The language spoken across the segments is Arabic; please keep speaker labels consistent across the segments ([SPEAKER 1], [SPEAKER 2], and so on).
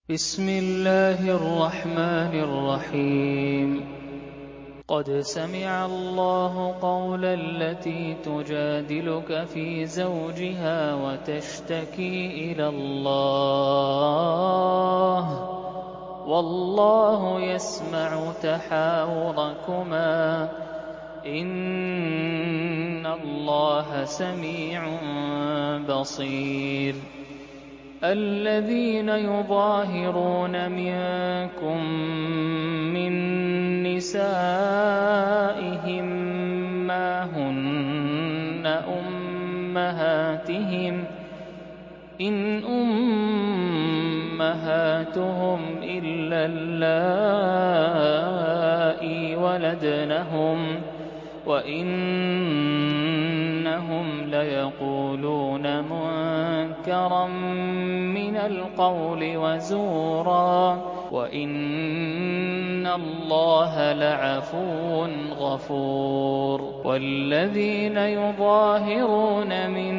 [SPEAKER 1] بسم الله الرحمن الرحيم قد سمع الله قول التي تجادلك في زوجها وتشتكي إلى الله والله يسمع تحاوركما إن الله سميع بصير الذين يظاهرون منكم من نسائهم ما هن أمهاتهم إن أمهاتهم إلا اللائي ولدنهم وإنهم ليقولون منكرا من القول وزورا وإن الله لعفو غفور والذين يظاهرون من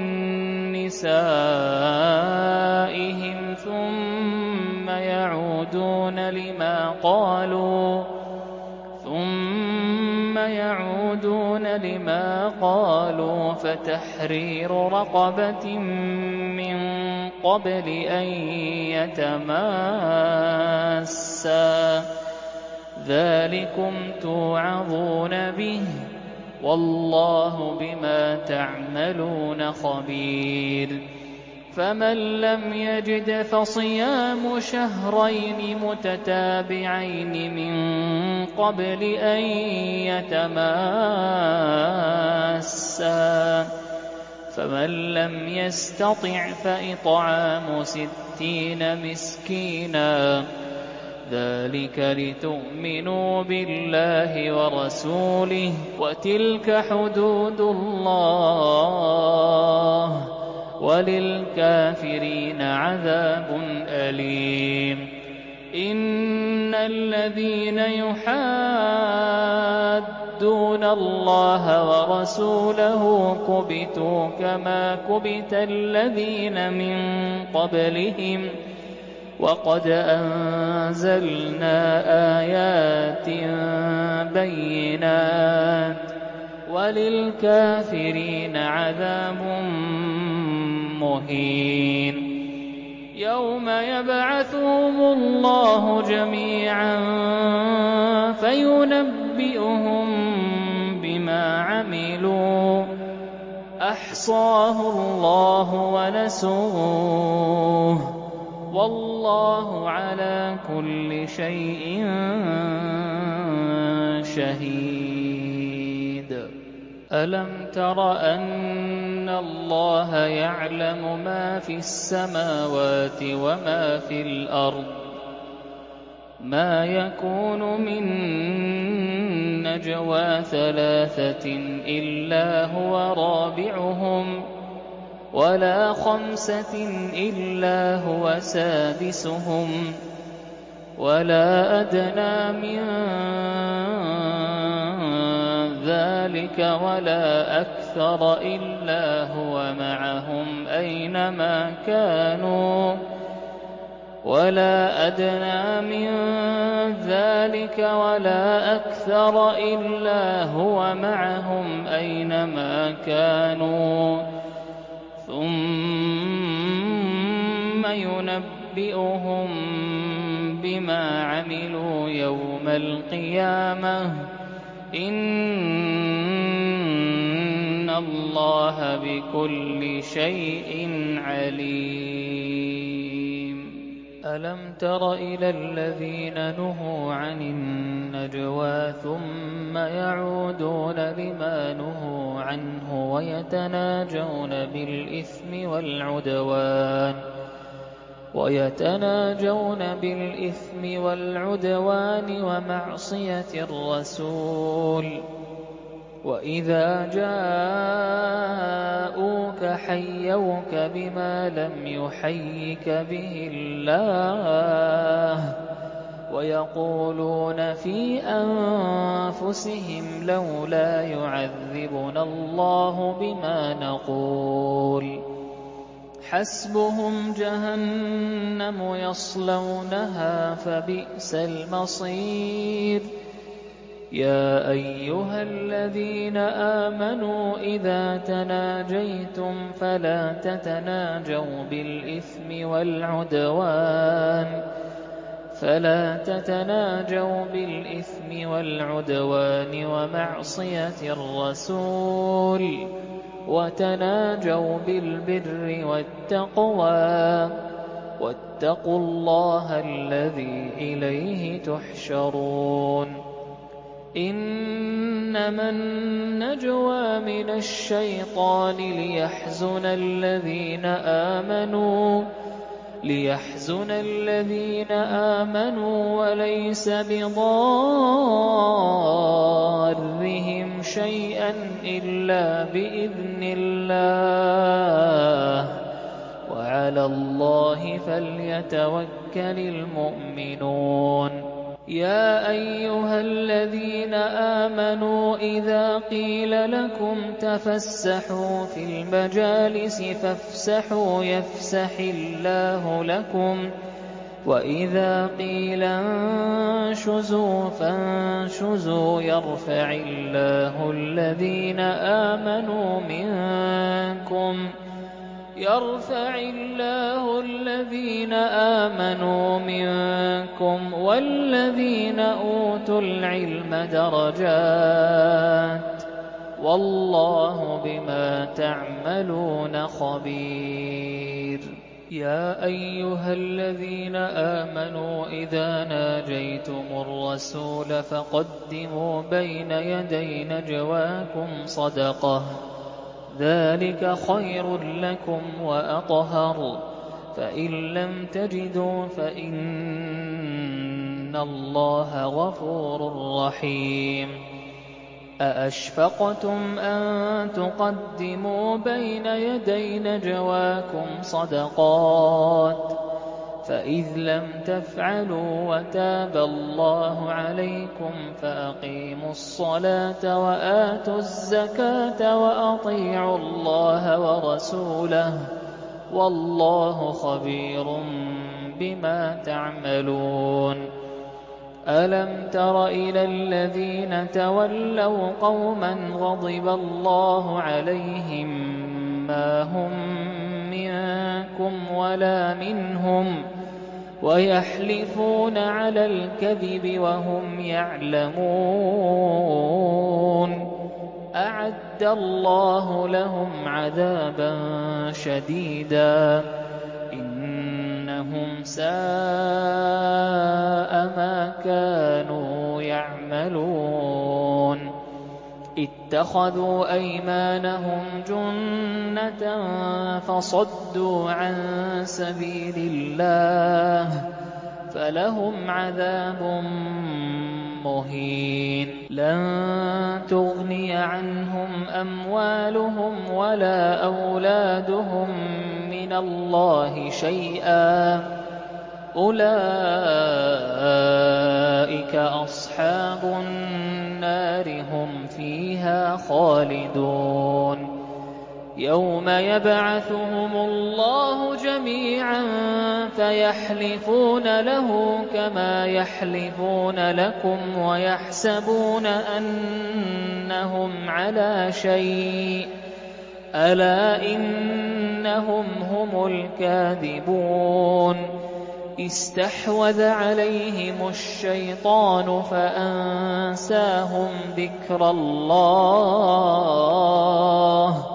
[SPEAKER 1] نسائهم ثم يعودون لما قالوا فتحرير رقبة من قبل أن يتماسا ذلكم توعظون به والله بما تعملون خبير فمن لم يجد فصيام شهرين متتابعين من قبل أن يتماسا فمن لم يستطع فإطعام 60 مسكينا ذلك لتؤمنوا بالله ورسوله وتلك حدود الله وللكافرين عذاب أليم إن الذين يحادون الله ورسوله كبتوا كما كبت الذين من قبلهم وقد أنزلنا آيات بينات وللكافرين عذاب مهين يوم يبعثهم الله جميعا فينبئهم بما عملوا أحصاه الله ونسوه والله على كل شيء شهيد ألم تر أن الله يعلم ما في السماوات وما في الأرض ما يكون من نجوى 3 إلا هو رابعهم ولا 5 إلا هو سادسهم ولا أدنى من ذلك ولا أكثر إلا هو معهم أينما كانوا ولا أدنى من ذلك ولا أكثر إلا هو معهم أينما كانوا ثم ينبئهم بما عملوا يوم القيامة إن الله بكل شيء عليم ألم تر إلى الذين نهوا عن النجوى ثم يعودون لما نهوا عنه ويتناجون بالإثم والعدوان ومعصية الرسول وإذا جاءوك حيوك بما لم يحيك به الله ويقولون في أنفسهم لولا يعذبنا الله بما نقول حَسْبُهُمْ جَهَنَّمُ يَصْلَوْنَهَا فَبِئْسَ الْمَصِيرُ يَا أَيُّهَا الَّذِينَ آمَنُوا إِذَا تَنَاجَيْتُمْ فَلَا تَتَنَاجَوْا بِالْإِثْمِ وَالْعُدْوَانِ وَمَعْصِيَتِ الرَّسُولِ وَتَنَاجَوْا بِالْبِرِّ وَالتَّقْوَىٰ وَاتَّقُوا اللَّهَ الَّذِي إِلَيْهِ تُحْشَرُونَ إِنَّمَا النَّجْوَىٰ مِنَ الشَّيْطَانِ لِيَحْزُنَ الَّذِينَ آمَنُوا وَلَيْسَ بِضَارِّهِمْ شَيْئًا إِلَّا بِإِذْنِ اللَّهِ ۚ وَعَلَى اللَّهِ فَلْيَتَوَكَّلِ الْمُؤْمِنُونَ يَا أَيُّهَا الَّذِينَ آمَنُوا إِذَا قِيلَ لَكُمْ تَفَسَّحُوا فِي الْمَجَالِسِ فَافْسَحُوا يَفْسَحِ اللَّهُ لَكُمْ ۖ وَإِذَا قِيلَ انشُزُوا فَانشُزُوا يَرْفَعِ اللَّهُ الَّذِينَ آمَنُوا مِنكُمْ وَالَّذِينَ أُوتُوا الْعِلْمَ دَرَجَاتٍ ۚ وَاللَّهُ بِمَا تَعْمَلُونَ خَبِيرٌ يَا أَيُّهَا الَّذِينَ آمَنُوا إِذَا نَاجَيْتُمُ الرَّسُولَ فَقَدِّمُوا بَيْنَ يَدَيْ نَجْوَاكُمْ صَدَقَةً ۚ ذَٰلِكَ خَيْرٌ لَّكُمْ وَأَطْهَرُ ۚ فَإِن لَّمْ تَجِدُوا فَإِنَّ اللَّهَ غَفُورٌ رَّحِيمٌ أَأَشْفَقْتُمْ أَن تُقَدِّمُوا بَيْنَ يَدَيْ نَجْوَاكُمْ صَدَقَاتٍ ۚ فَإِذْ لَمْ تَفْعَلُوا وَتَابَ اللَّهُ عَلَيْكُمْ فَأَقِيمُوا الصَّلَاةَ وَآتُوا الزَّكَاةَ وَأَطِيعُوا اللَّهَ وَرَسُولَهُ ۚ وَاللَّهُ خَبِيرٌ بِمَا تَعْمَلُونَ أَلَمْ تَرَ إِلَى الَّذِينَ تَوَلَّوْا قَوْمًا غَضِبَ اللَّهُ عَلَيْهِم مَّا هُم مِّنكُمْ وَلَا مِنْهُمْ وَيَحْلِفُونَ عَلَى الْكَذِبِ وَهُمْ يَعْلَمُونَ أَعَدَّ اللَّهُ لَهُمْ عَذَابًا شَدِيدًا ۖ إِنَّهُمْ سَاءَ مَا كَانُوا يَعْمَلُونَ اتَّخَذُوا أَيْمَانَهُمْ جُنَّةً فَصَدُّوا عَن سَبِيلِ اللَّهِ ۖ فَلَهُمْ عَذَابٌ مُّهِينٌ لَّن تُغْنِيَ عَنْهُمْ أَمْوَالُهُمْ وَلَا أَوْلَادُهُم مِّنَ اللَّهِ شَيْئًا ۚ أُولَٰئِكَ أَصْحَابُ النَّارِ ۖ هُمْ فِيهَا خَالِدُونَ يَوْمَ يَبْعَثُهُمُ اللَّهُ جَمِيعًا فَيَحْلِفُونَ لَهُ كَمَا يَحْلِفُونَ لَكُمْ وَيَحْسَبُونَ أَنَّهُمْ عَلَىٰ شَيْءٍ ۚ أَلَا إِنَّهُمْ هُمُ الْكَاذِبُونَ اسْتَحْوَذَ عَلَيْهِمُ الشَّيْطَانُ فَأَنسَاهُمْ ذِكْرَ اللَّهِ ۚ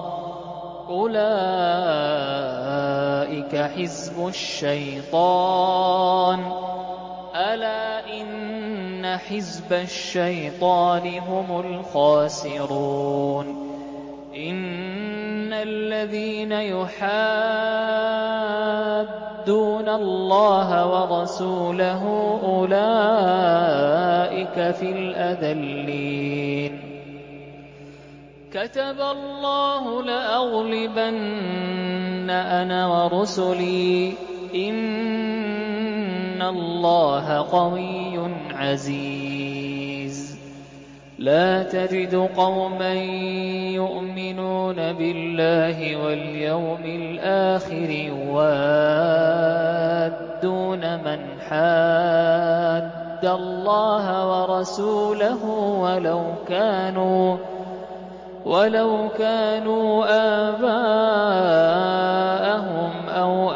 [SPEAKER 1] أُولَٰئِكَ حِزْبُ الشَّيْطَانِ ۚ أَلَا إِنَّ حِزْبَ الشَّيْطَانِ هُمُ الْخَاسِرُونَ إِنَّ الَّذِينَ يُحَادُّونَ اللَّهَ وَرَسُولَهُ أُولَٰئِكَ فِي الْأَذَلِّينَ كَتَبَ اللَّهُ لَأَغْلِبَنَّ أَنَا وَرُسُلِي ۚ إِنَّ اللَّهَ قَوِيٌّ عَزِيزٌ لا تجد قوما يؤمنون بالله واليوم الآخر يوادون من حاد الله ورسوله ولو كانوا آباءهم أو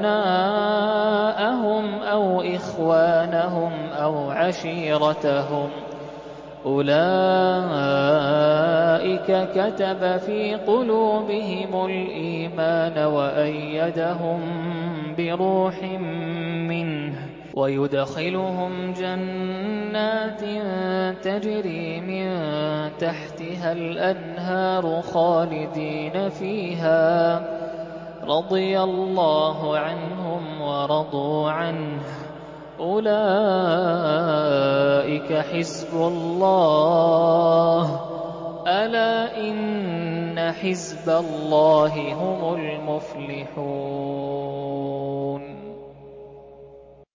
[SPEAKER 1] أبناءهم أو إخوانهم أو عشيرتهم أولئك كتب في قلوبهم الإيمان وأيدهم بروح منه ويدخلهم جنات تجري من تحتها الأنهار خالدين فيها رضي الله عنهم ورضوا عنه أولئك حزب الله ألا إن حزب الله هم المفلحون